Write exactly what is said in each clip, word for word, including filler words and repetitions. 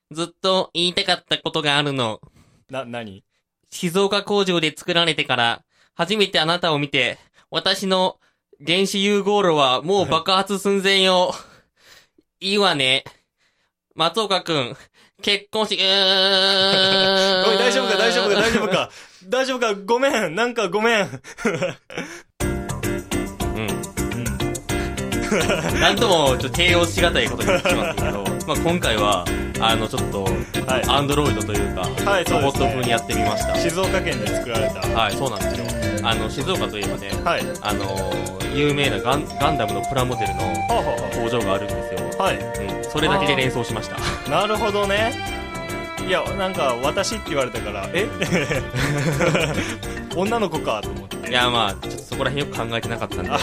ずっと言いたかったことがあるの。 な、何？ 静岡工場で作られてから、初めてあなたを見て、私の原子融合炉はもう爆発寸前よ。いいわね。松岡くん、結婚し、うーおい、大丈夫か大丈夫か大丈夫か大丈夫かごめんなんかごめんうん。 うん。なんとも、ちょっと形容しがたいことになってしまったけど、まあ今回は、あの、ちょっと、 はいアンドロイドというか、 はい、そうロボッですね。 ト風にやってみました。 静岡県で作られた。 はい、そうなんですよ。あの、静岡といえばね、 はい。 あのー、有名なガン、ガンダムのプラモデルのはあ、は工場があるんですよ。 あ、はい。 うん。それだけで連想しました。 なるほどね。いや、なんか、私って言われたから、え女の子かと思って。 いや、まあ、ちょっとそこら辺よく考えてなかったんで。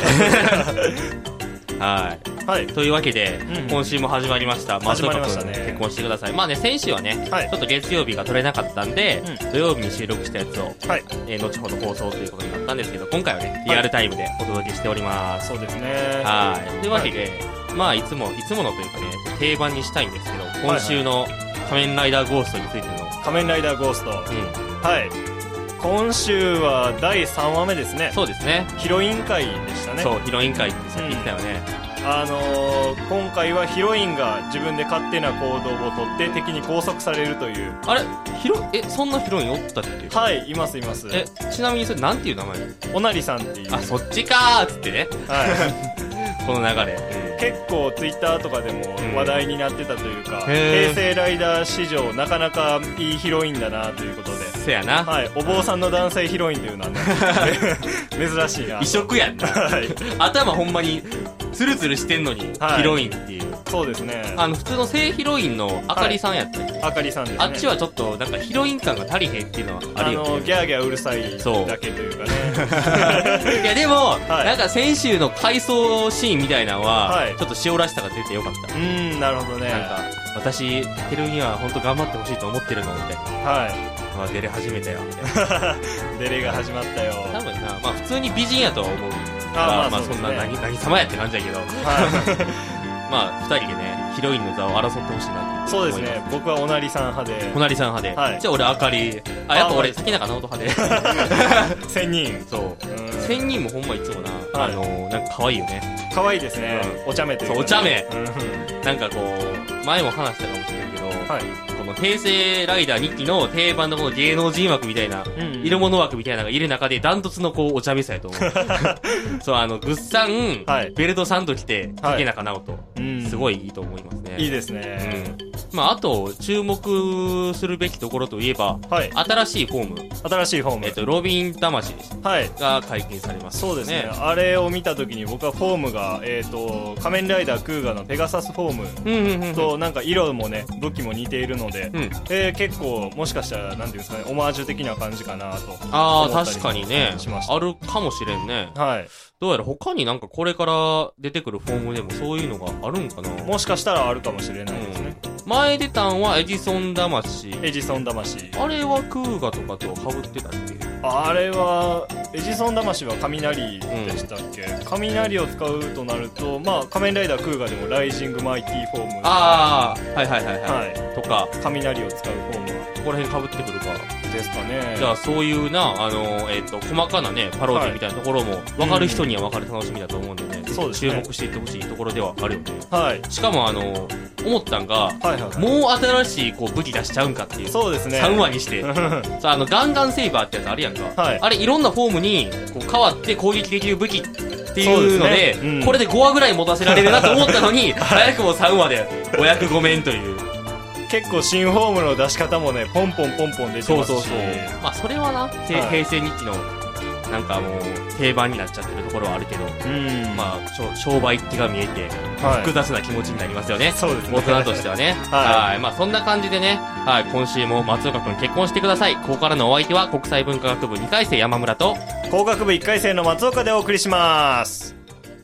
はい。 はい。 というわけで、 うん今週も始まりました。 始まりましたね松岡君結婚してください。まあね、先週はね、 はいちょっと月曜日が取れなかったんで、 うん土曜日に収録したやつを、 はい。 えー後ほど放送ということになったんですけど、今回はね、リアルタイムでお届けしております。 そうですね。 はい。というわけで、まあ、いつも、いつものというかね、定番にしたいんですけど、今週の仮面ライダーゴーストについての、 仮面ライダーゴースト。 うん。 はい。今週はだいさんわめですね。 そうですね。 ヒロイン会でしたね。 そう、ヒロイン会ってさっき言ったよね。 あのー、今回はヒロインが自分で勝手な行動をとって敵に拘束されるという。 あれヒロ、え、そんなヒロインおったっけ？ はい、いますいます。 え、ちなみにそれなんていう名前？ おなりさんっていう。 あ、そっちかーっつってね。 はこの流れ。 い。結構ツイッターとかでも話題になってたというか、 へー平成ライダー史上なかなかいいヒロインだなということで。 せやな。 はい、お坊さんの男性ヒロインというのはね、珍しいな。 異色やんな。 はい。 頭ほんまに、ツルツルしてんのに、 はいヒロインっていう。 そうですね。 あの、普通の正ヒロインのあかりさんやったっけ？ あかりさんですね。 あっちはちょっと、なんかヒロイン感が足りへんっていうのはああの、 るよね。 ギャーギャーうるさいそうだけというかね。 いやでも、 はいなんか先週の回想シーンみたいなのは、 はいちょっと塩らしさが出てよかった。 うーん、なるほどね。 なんか、私、タケルには本当頑張ってほしいと思ってるのみたいな。 はい。 まあ、出れ始めたよ、みたいな。 デレが始まったよ。 多分な、まあ普通に美人やとは思う。 あまあまあそうですねそんな何、何様やって感じやけど。 はまあ、二人でね、ヒロインの座を争ってほしいなってい。そうですね。僕はおなりさん派で。 隣さん派で。 はいじゃあ俺、あかり。あ、やっぱ俺、 あ先中直人派で。 千人。 そう。 うん。 千人もほんまいつもな、 はいあのー、なんか可愛いよね。 可愛いですね。お茶目というかね。 そうお茶目うん。 なんかこう、前も話したかもしれないけど、 はい。 この平成ライダーにきの定番のこの芸能人枠みたいな、 うん色物枠みたいなのがいる中で、ダントツのこう、お茶目さやと思う。そう、あの、グッサン、 はいベルトサンド着て、 はい竹中直人。 うん。 すごいいいと思いますね。 いいですうね。 ん。まあ、あと、注目するべきところといえば、 はい。 新しいフォーム、 新しいフォーム。 えっと、ロビン魂はい。 が解禁されます、 そうですね。あれを見たときに僕はフォームが、えっと、仮面ライダークーガのペガサスフォームうんうんうんうん。 と、なんか色もね、武器も似ているので、 うん。 えー、結構、もしかしたら、なんていうんですかね、オマージュ的な感じかなと。 ああ、 思ったり確かにねしまし。たあるかもしれんね。 はい。 どうやら他になんかこれから出てくるフォームでもそういうのがあるんかな。 もしかしたらあるかもしれないですね。 前出たんはエジソン魂。 エジソン魂。 あれはクーガとかと被ってたっけ？ あれは、エジソン魂は雷でしたっけ、雷を使うとなると、まあ、仮面ライダークーガでもライジングマイティフォーム。 ああ、はいはいはいはい。 はい。 とか、 雷を使うフォームは。 ここら辺被ってくるか。 ですかね。 じゃあそういうな、あの、えっ、と、細かなね、パロディみたいなところも、分かる人には分かる楽しみだと思うんでね、 そうですね注目していってほしいところではあるよね。 はい。 しかもあの、思ったんが、 はいはいはい。 もう新しいこう武器出しちゃうんかっていう。 そうですね。 さんわにして。 はさあ、あの、ガンガンセイバーってやつあるやんか。 い。 あれ、いろんなフォームに、こう、変わって攻撃できる武器っていうので、 そうですねうんこれでごわぐらい持たせられるなと思ったのに、早くもさんわで、お役御免という。 結構新フォームの出し方もね、ポンポンポンポン出てますし。 そうそうそう。まあ、それはな、せはい平成日記の、なんかもう、定番になっちゃってるところはあるけど、 うん。 まあ、しょ商売ってが見えて、 はい複雑な気持ちになりますよね。 そうですね。 大人としてはね。 はいはい。まあそんな感じでね、はい、今週も松岡くん結婚してください。ここからのお相手は国際文化学部にかい生山村と、 工学部いっかい生の松岡でお送りします。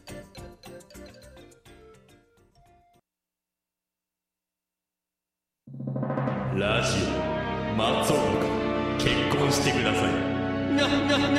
ラジオ、松岡くん、結婚してください。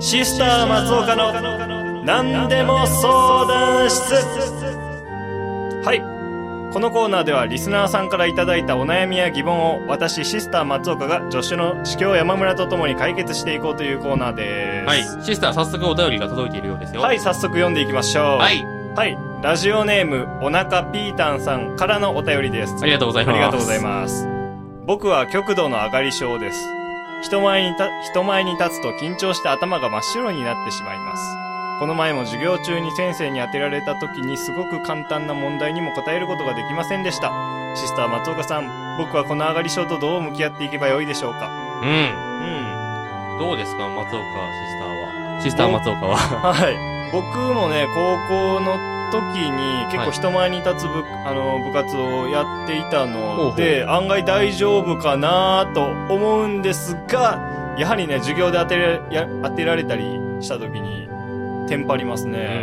シスター松岡の何でも相談室。はい、このコーナーではリスナーさんからいただいたお悩みや疑問を私シスター松岡が助手の司教山村とともに解決していこうというコーナーです。 はい、シスター早速お便りが届いているようですよ。 はい、早速読んでいきましょう。 はいはい、ラジオネームおなかピータンさんからのお便りです。 ありがとうございます。 ありがとうございます。僕は極度の上がり症です。人前にた人前に立つと緊張して頭が真っ白になってしまいます。この前も授業中に先生に当てられた時にすごく簡単な問題にも答えることができませんでした。シスター松岡さん、僕はこの上がり症とどう向き合っていけばよいでしょうか。 うん、うん、どうですか松岡シスターは。シスター松岡ははい、僕もね高校の時に結構人前に立つ部、はい、あの部活をやっていたので、ほうほう、案外大丈夫かなと思うんですが、やはりね授業で当てらや当てられたりした時にテンパりますね。うん、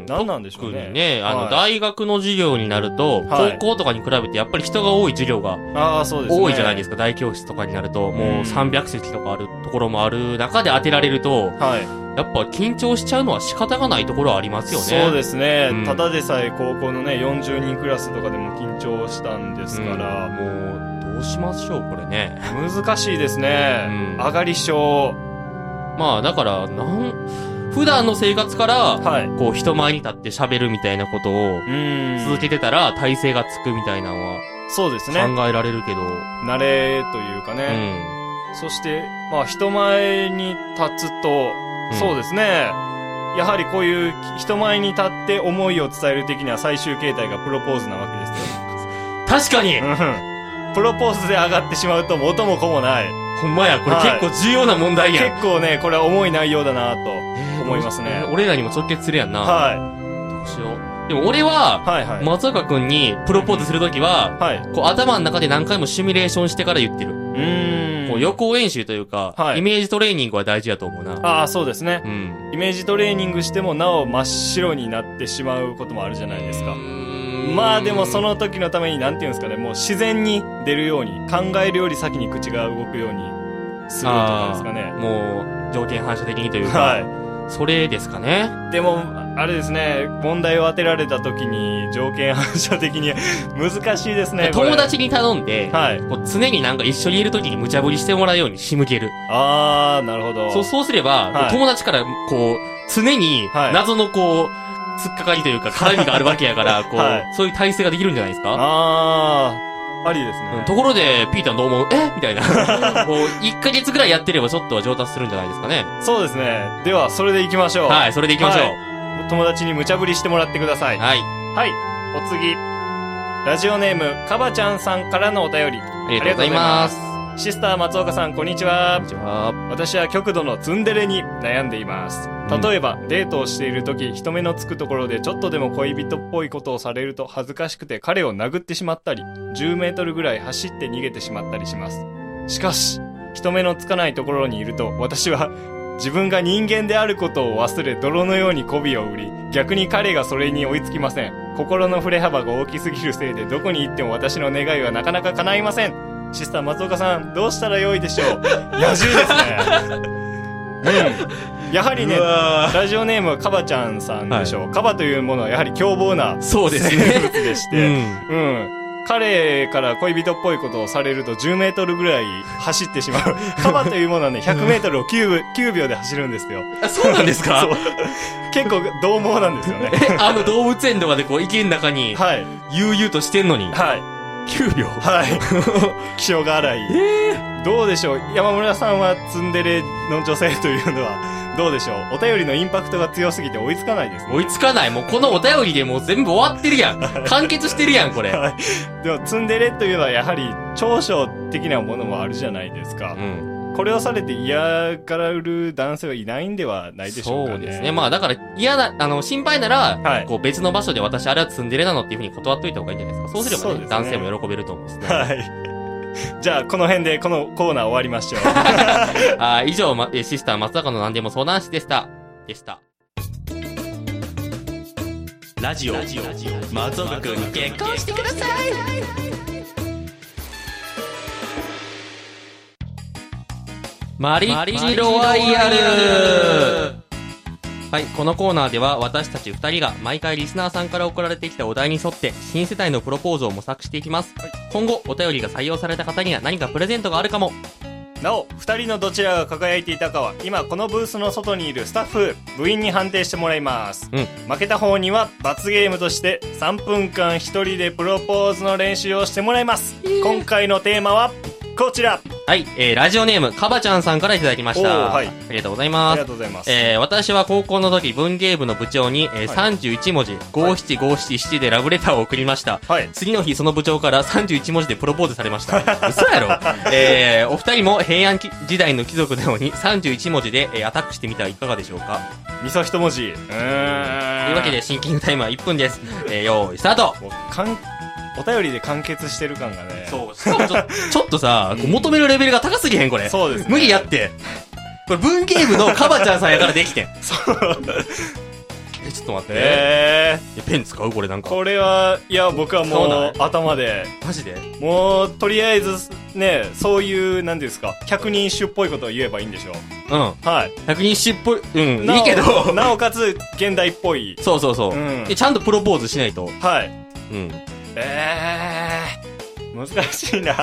何なんでしょうね。特にね、あの、はい、大学の授業になると、はい、高校とかに比べてやっぱり人が多い授業が多いじゃないですか。大教室とかになるともうさんびゃく席とかあるところもある中で当てられると、はい、やっぱ緊張しちゃうのは仕方がないところはありますよね。そうですね、うん、ただでさえ高校のねよんじゅうにんクラスとかでも緊張したんですから、うん、もうどうしましょうこれね。難しいですね、うん、上がり症。まあだからなん普段の生活から、はい、こう人前に立って喋るみたいなことを続けてたら体勢がつくみたいなのはそうですね考えられるけど、慣れというかね、うん、そしてまあ人前に立つと、うん、そうですね、やはりこういう人前に立って思いを伝える的には最終形態がプロポーズなわけですよ。確かにプロポーズで上がってしまうと元も子もない。ほんまや、これ結構重要な問題やん、はい、結構ねこれは重い内容だなと思いますね。えー、俺らにも直結するやんな。はい。どうしよう。でも俺は、はいはい、松岡くんにプロポーズするときは、はい、こう頭の中で何回もシミュレーションしてから言ってる。うーん。こう予行演習というか、はい、イメージトレーニングは大事だと思うな。ああ、そうですね。うん。イメージトレーニングしてもなお真っ白になってしまうこともあるじゃないですか。まあでもその時のためになんていうんですかね、もう自然に出るように、考えるより先に口が動くようにするとかですかね。もう条件反射的にというか、はい、それですかね。でもあれですね、問題を当てられた時に条件反射的に難しいですね。友達に頼んで、はい、こう常になんか一緒にいる時に無茶ぶりしてもらうように仕向ける。あー、なるほど。そうそうすれば、はい、友達からこう常に謎のこう、突っかかりというか絡みがあるわけやから、こう、はい、そういう体制ができるんじゃないですか。あー、ありですね。うん、ところで、ピーターどう思う？えみたいな。もう、いっかげつぐらいやってればちょっとは上達するんじゃないですかね。そうですね。では、それで行きましょう。はい、それで行きましょう。はい、友達に無茶ぶりしてもらってください。はい。はい。お次。ラジオネーム、かばちゃんさんからのお便り。ありがとうございます。シスター松岡さん、こんにちは。こんにちは。私は極度のツンデレに悩んでいます。例えば、うん、デートをしているとき、人目のつくところでちょっとでも恋人っぽいことをされると恥ずかしくて彼を殴ってしまったり、じゅうメートルぐらい走って逃げてしまったりします。しかし、人目のつかないところにいると、私は自分が人間であることを忘れ、泥のように媚びを売り、逆に彼がそれに追いつきません。心の振れ幅が大きすぎるせいで、どこに行っても私の願いはなかなか叶いません。シスター松岡さん、どうしたらよいでしょう。野獣ですね。うん。やはりね、ラジオネームはカバちゃんさんでしょう。はい、カバというものはやはり凶暴な生物でして、うん、うん。彼から恋人っぽいことをされるとじゅうメートルぐらい走ってしまう。カバというものはね、ひゃくメートルを 9, 9秒で走るんですよ。あ、そうなんですか？そう。結構獰猛なんですよね。あの動物園とかでこう池の中に、はい。悠々としてんのに。はい。きゅうびょう。はい。気性が荒い。えー、どうでしょう。山村さんはツンデレの女性というのはどうでしょう。お便りのインパクトが強すぎて追いつかないですね。追いつかない。もうこのお便りでもう全部終わってるやん。完結してるやん、これ。はい。でもツンデレというのはやはり長所的なものもあるじゃないですか。うん。これをされて嫌がらる男性はいないんではないでしょうかね。そうですね。まあだから嫌な、あの、心配なら、はい、こう別の場所で私あれはツンデレなのっていうふうに断っといた方がいいんじゃないですか。そうすればね、ね、男性も喜べると思うんですね。はい。じゃあ、この辺でこのコーナー終わりましょう。あ、以上、ま、シスター松坂の何でも相談室でした。でした。ラジオ、ラジオ松岡くんに結婚してください。 マリッチロワイヤル。はい、このコーナーでは私たち二人が毎回リスナーさんから送られてきたお題に沿って新世代のプロポーズを模索していきます。はい、今後お便りが採用された方には何かプレゼントがあるかも。 なお、二人のどちらが輝いていたかは今このブースの外にいるスタッフ、部員に判定してもらいます。うん、負けた方には罰ゲームとしてさんぷんかん一人でプロポーズの練習をしてもらいます。今回のテーマはこちら。 はい、えー、ラジオネームカバちゃんさんからいただきました。はい、ありがとうございます。 ありがとうございます。 えー、私は高校の時文芸部の部長に、えーはい、さんじゅういちもじごしちごしちしちでラブレターを送りました。はい、次の日その部長からさんじゅういちもじでプロポーズされました。嘘やろ。えー、お二人も平安時代の貴族のようにさんじゅういちもじで、えー、アタックしてみてはいかがでしょうか。 みそ一文字。うーん。 というわけでシンキングタイムはいっぷんです。えー、よーいスタート。 かんお便りで完結してる感がね。 そう。しかもちょちょっとさ、うん、求めるレベルが高すぎへんこれ。 そうですね。 無理やって。これ文芸部のカバちゃんさんやからできてん。そう。え、ちょっと待って。えー、ペン使うこれなんか。 これは、いや、僕はもう、頭で。 マジでもう、とりあえず、ね、そういう、なんていうんですか、百人一首っぽいことを言えばいいんでしょう。うん。はい。百人一首っぽい、うん、いいけど。 なおかつ、現代っぽい。 そうそうそう。うん、でちゃんとプロポーズしないと。 はい。うん。えー、難しいな。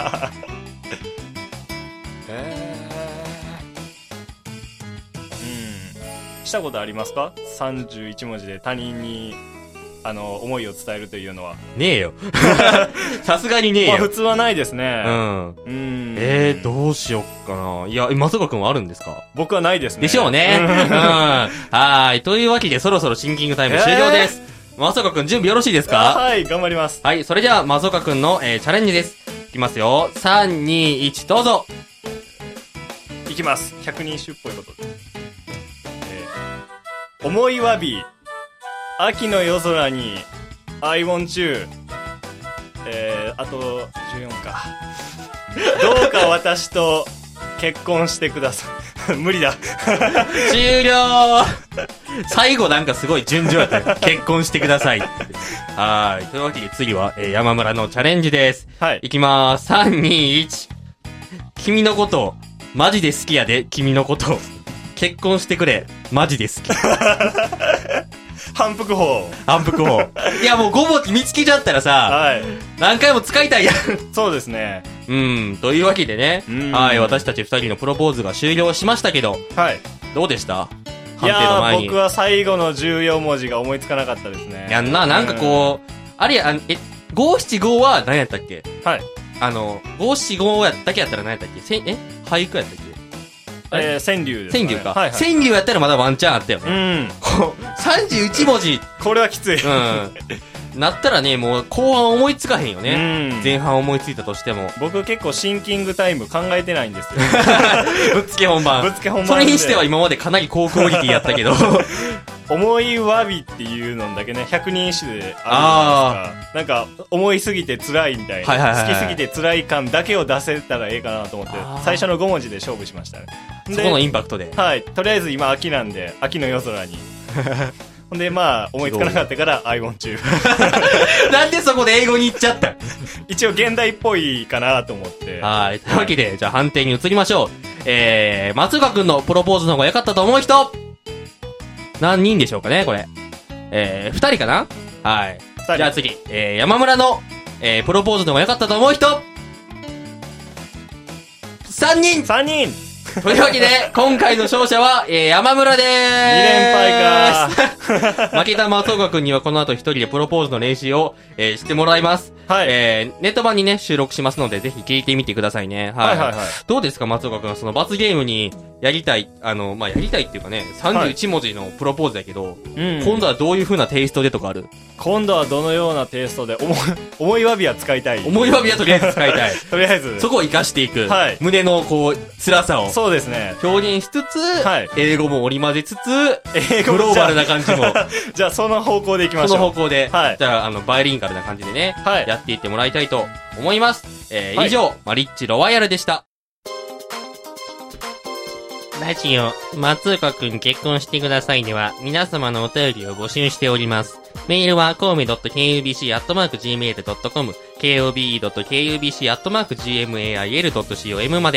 えー、うん。したことありますか ?さんじゅういち 文字で他人に、あの、思いを伝えるというのは。 ねえよ。さすがにねえよ。まあ普通はないですね。うん。 うん。えー、どうしよっかな。いや、松岡くんはあるんですか？ 僕はないですね。 でしょうね。うん。はーい。というわけで、そろそろシンキングタイム終了です。えー松岡くん準備よろしいですか？ はい、頑張ります。 はい、それでは松岡くんの、えー、チャレンジです。いきますよ。さん、に、いち、どうぞ。 いきます。百人一首っぽいことで。えー、思いわび、秋の夜空に、I want you。えー、あと、じゅうよんか。どうか私と結婚してください。無理だ。 終了。最後なんかすごい順序やったよ。結婚してください。はい。というわけで次は、えー、山村のチャレンジです。はい。いきまーす。さん、に、いち。君のこと、マジで好きやで、君のこと。結婚してくれ、マジで好き。 反復法。 反復法。いやもうご文字見つけちゃったらさ、はい。何回も使いたいやん。 そうですね。 うん。というわけでね、はい。私たち二人のプロポーズが終了しましたけど、はい。どうでした？ 判定の前に。いや僕は最後のじゅうよん文字が思いつかなかったですね。 やんな、なんかこう、あれや、え、ごしちごは何やったっけ？はい。あの、ごしちごやったけやったら何やったっけ？せん、え俳句やったっけ？ えー、川柳ですね。川柳か。はいはい、川柳やったらまだワンチャンあったよね。うん。さんじゅういち文字。 これはきつい。 うん。なったらね、もう後半思いつかへんよね。うん。前半思いついたとしても。 僕結構シンキングタイム考えてないんですよ。 ぶっつけ本番。 ぶっつけ本番。 それにしては今までかなり高クオリティやったけど。 思いわびっていうのだけね、百人一首であるじゃないですか。なんか、思いすぎて辛いみたいな、はいはいはいはい。好きすぎて辛い感だけを出せたらええかなと思って、最初のご文字で勝負しましたね。 そこのインパクトで。 はい。とりあえず今秋なんで、秋の夜空に。ほんで、まあ、思いつかなかったから、I want you。 なんでそこで英語に行っちゃった一応現代っぽいかなと思って。 はい。というわけで、はい、じゃあ判定に移りましょう。えー、松岡くんのプロポーズの方が良かったと思う人何人でしょうかね、これ。えー、二人かなはい。じゃあ次、えー、山村の、えー、プロポーズの方が良かったと思う人三人三人というわけで、今回の勝者は、えー、山村でーす。 に連敗か負けた松岡くんにはこの後一人でプロポーズの練習を、えー、してもらいます。はい。えー、ネット版にね、収録しますので、ぜひ聞いてみてくださいね。はい。はいはいはい。どうですか、松岡くんはその罰ゲームにやりたい、あの、まあ、やりたいっていうかね、さんじゅういち文字のプロポーズだけど、はい、今度はどういう風なテイストでとかある？ 今度はどのようなテイストで、思い、思いわびは使いたい。 思いわびはとりあえず使いたい。 とりあえず。 そこを活かしていく。はい。胸のこう、辛さを。 そうですね。 表現しつつ、はい。英語も織り交ぜつつ、英語グローバルな感じも。 じゃあその方向でいきましょう。 その方向で。はい。じゃあ、あの、バイリンガルな感じでね。はい。やっていってもらいたいと思います。えー、はい、以上、マリッチロワイヤルでした。ラジオ、松岡くん結婚してくださいでは、皆様のお便りを募集しております。メールは、コウメ .kubc アットマーク ジーメール ドットコム、コベ .kubc アットマーク ジーメール ドットコム まで、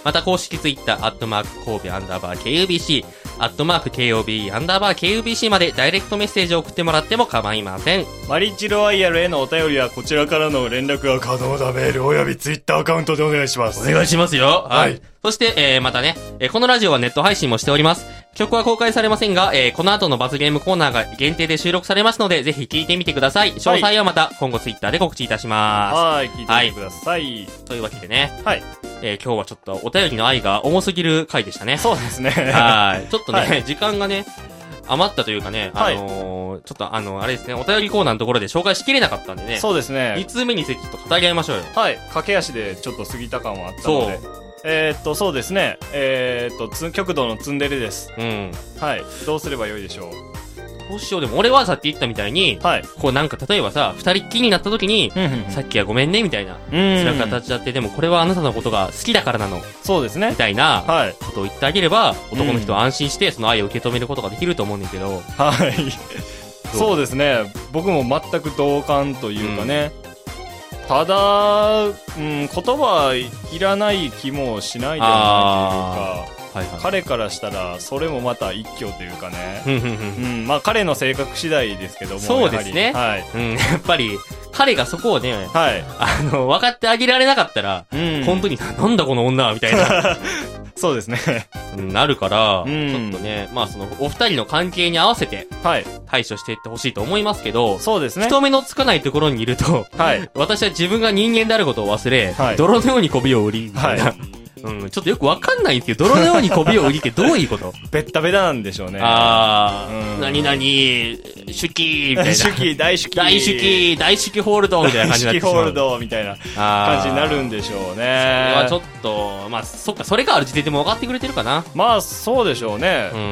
また公式ツイッター、アットマーク神戸アンダーバー ケーユービーシー、アットマーク ケーオービー アンダーバー ケーユービーシー までダイレクトメッセージを送ってもらっても構いません。 マリッジロワイヤルへのお便りはこちらからの連絡が可能なメールおよびツイッターアカウントでお願いします。 お願いしますよ。 はい。 そして、えー、またね、えー、このラジオはネット配信もしております。曲は公開されませんが、えー、この後の罰ゲームコーナーが限定で収録されますので、ぜひ聞いてみてください。詳細はまた今後ツイッターで告知いたします。 はい、聞いてみてください。はい、 というわけでね。 はい。 えー、今日はちょっとお便りの愛が重すぎる回でしたね。 そうですね。 はい。ちょっとね、 はい、 時間がね、余ったというかね、あのー、ちょっとあの、あれですね、お便りコーナーのところで紹介しきれなかったんでね。 そうですね。 に通目についてちょっと語り合いましょうよ。 はい。駆け足でちょっと過ぎた感はあったので。そう。えー、っと、そうですね。えー、っと、つ、極度のツンデレです。 うん。 はい。どうすればよいでしょう。 どうしよう。でも俺はさって言ったみたいに、はい。こうなんか例えばさ、二人っきりになった時に、うんうんうん、さっきはごめんね、みたいな。うん。そういう形だって、でもこれはあなたのことが好きだからなの。 そうですね。 みたいな、はい。ことを言ってあげれば、男の人は安心してその愛を受け止めることができると思うんだけど。 はい。そうですね。僕も全く同感というかね。うん、ただ、うん、言葉いらない気もしないでもないというか。はいはい、彼からしたらそれもまた一挙というかね、うん、まあ彼の性格次第ですけども、 そうですね、はい、うん、やっぱり彼がそこをね、はい、あの分かってあげられなかったら、うん、本当になんだこの女はみたいなそうですねなるから、うん、ちょっとね、まあそのお二人の関係に合わせて対処していってほしいと思いますけど、 そうですね、 人目のつかないところにいると、はい、私は自分が人間であることを忘れ、はい、泥のように媚びを売りみたいな、はい、うん、ちょっとよくわかんないんですけど、泥のように媚びを売りってどういうこと？ ベッタベタなんでしょうね。 あー、うん、何々、手記みたいな。 手記、大手記。 大手記、大手記ホールドみたいな感じになってしまう。 大手記ホールドみたいな感じになるんでしょうね。それはちょっと、まあ、そっか、それがある時点でも分かってくれてるかな。 まあ、そうでしょうね。うん。うん。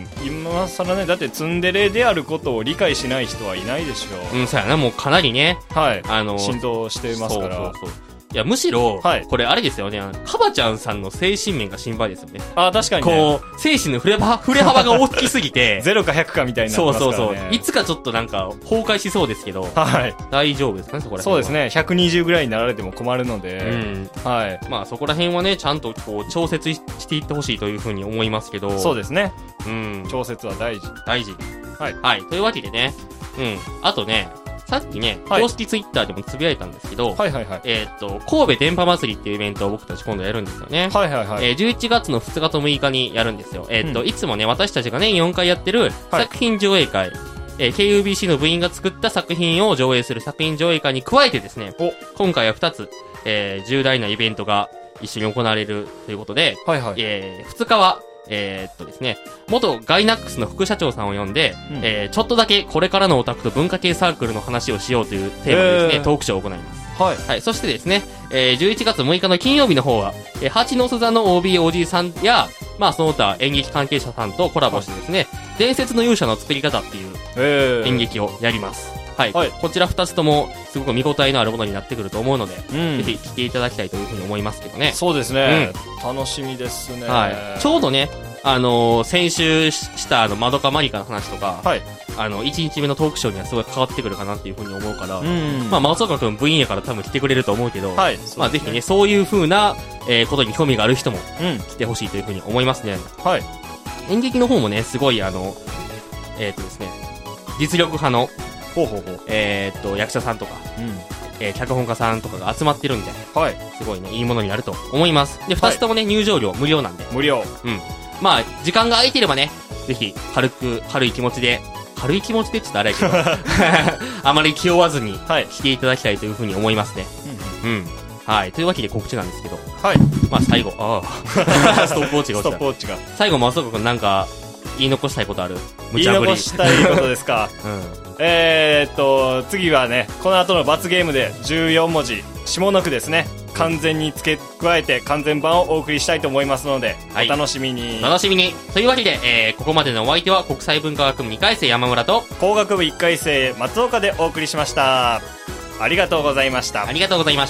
今更ね、だってツンデレであることを理解しない人はいないでしょう。うん、そうやな、もうかなりね。 はい。あの、浸透してますから。そうそうそう。 いや、むしろ、はい、これあれですよね、カバちゃんさんの精神面が心配ですよね。 あ、確かにね。 こう、精神の触れ幅、触れ幅が大きすぎて。 ゼロかひゃくかみたいになってますからね。 そうそうそう。いつかちょっとなんか、崩壊しそうですけど。はい。大丈夫ですかね、そこら辺は。 そうですね。ひゃくにじゅうぐらいになられても困るので。うん。はい。 まあそこら辺はね、ちゃんとこう、調節していってほしいというふうに思いますけど。 そうですね。うん。調節は大事。 大事。はい。はい。というわけでね。うん。あとね、さっきね、はい、公式ツイッターでもつぶやいたんですけど、はいはいはい。えー、っと、神戸電波祭りっていうイベントを僕たち今度やるんですよね。はいはいはい。えー、じゅういちがつのふつかとむいかにやるんですよ。えー、っと、うん、いつもね、私たちが年よんかいやってる作品上映会、はい、えー、ケーユービーシー の部員が作った作品を上映する作品上映会に加えてですね、今回はふたつ、えー、重大なイベントが一緒に行われるということで、はいはい。えー、ふつかは、えー、っとですね、元ガイナックスの副社長さんを呼んで、うん、えー、ちょっとだけこれからのオタクと文化系サークルの話をしようというテーマでですね、えー、トークショーを行います。はい。はい。そしてですね、えー、じゅういちがつむいかの金曜日の方は、えー、ハチノス座の オービー、オージー さんや、まあその他演劇関係者さんとコラボしてですね、はい、伝説の勇者の作り方っていう演劇をやります。はい。はい、こちらふたつともすごく見応えのあるものになってくると思うので、うん、ぜひ来ていただきたいというふうに思いますけどね。 そうですね。うん、楽しみですね。 はい。ちょうどね、あのー、先週したあの、まどかまりかの話とか、はい。あの、いちにちめのトークショーにはすごい関わってくるかなっていうふうに思うから、うん。まあ、松岡くん部員やから多分来てくれると思うけど、はい。まあ、ぜひね、そういう風な、えー、ことに興味がある人も、うん。来てほしいというふうに思いますね。はい。演劇の方もね、すごいあの、えっとですね、実力派の、ほうほうほう。えー、っと、役者さんとか、うん。えー、脚本家さんとかが集まってるんで、はい。すごいね、いいものになると思います。で、二つともね、入場料無料なんで。 無料。 うん。まあ、時間が空いてればね、ぜひ、軽く、軽い気持ちで、軽い気持ちでちょっとあれやけど、あまり気負わずに、来ていただきたいというふうに思いますね。うん、うん。はい。というわけで告知なんですけど、はい。まあ、最後、ああ、ストップウォッチが落ちた。 ストップウォッチが。 最後、松岡くんなんか、言い残したいことある？ 無茶ぶり。言い残したいことですか。うん。えーっと、次はね、この後の罰ゲームでじゅうよんもじ、下の句ですね。完全に付け加えて完全版をお送りしたいと思いますので、はい、お楽しみに。 お楽しみに。というわけで、えー、ここまでのお相手は国際文化学部にかい生山村と工学部いっかい生松岡でお送りしました。ありがとうございました。 ありがとうございました。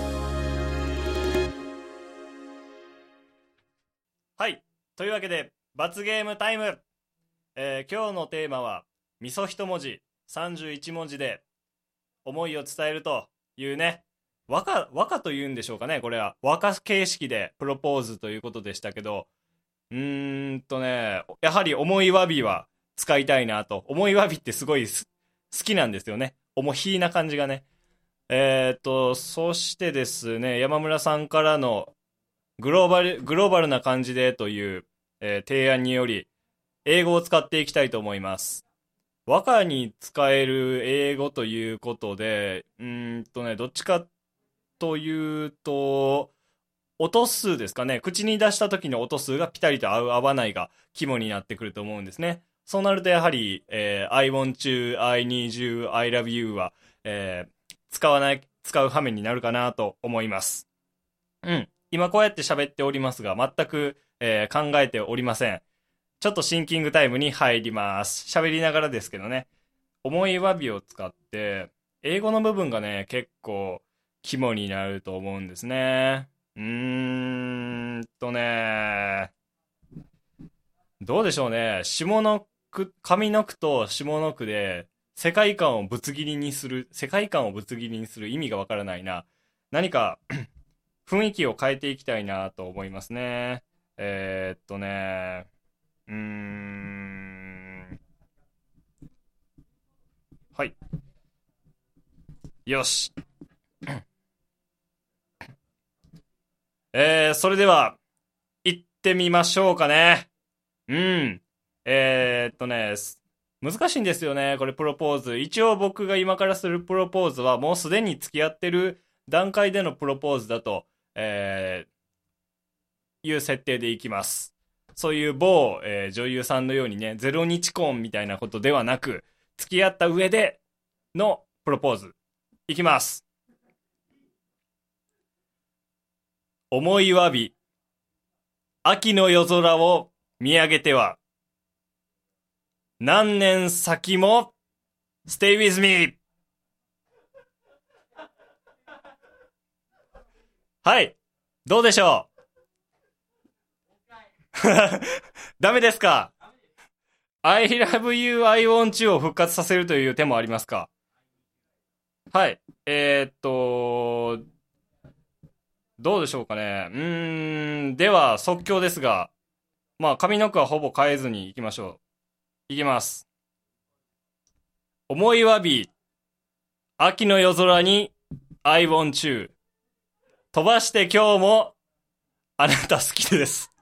はい。というわけで、罰ゲームタイム。えー、今日のテーマは、味噌一文字、さんじゅういちもじで思いを伝えるというね、 和歌、和歌というんでしょうかね。これは和歌形式でプロポーズということでしたけど、うーんとね、やはり重い詫びは使いたいなと。重い詫びってすごい好きなんですよね。重ひな感じがね。えーと、そしてですね、山村さんからのグローバル、グローバルな感じでという、えー提案により、英語を使っていきたいと思います。和歌に使える英語ということで、うーんとね、どっちかというと、音数ですかね。口に出した時の音数がピタリと合う合わないが肝になってくると思うんですね。そうなるとやはり、えー I want you, I need you, I love you は、えー使わない、使う羽目になるかなと思います。うん。今こうやって喋っておりますが、全く、えー考えておりません。ちょっとシンキングタイムに入ります。喋りながらですけどね。重い詫びを使って、英語の部分がね、結構肝になると思うんですね。うーんとね、どうでしょうね。下の句、上の句と下の句で世界観をぶつ切りにする、世界観をぶつ切りにする意味がわからないな。何か雰囲気を変えていきたいなと思いますね。えー、っとね、うーん、はい。よし。えー、それでは、行ってみましょうかね。うん。えー、っとね、す難しいんですよね、これプロポーズ。一応僕が今からするプロポーズは、もうすでに付き合ってる段階でのプロポーズだと、えー、いう設定でいきます。そういう某、えー女優さんのようにね、ゼロ日婚みたいなことではなく、付き合った上でのプロポーズ。いきます。思いわび、秋の夜空を見上げては、何年先も Stay with me! はい。どうでしょうダメですか？ I love you, I want you を復活させるという手もありますか？はい。えー、っと、どうでしょうかね。うーん、では即興ですが、まあ上の句はほぼ変えずに行きましょう。行きます。思いわび、秋の夜空に I want you 飛ばして今日もあなた好きです。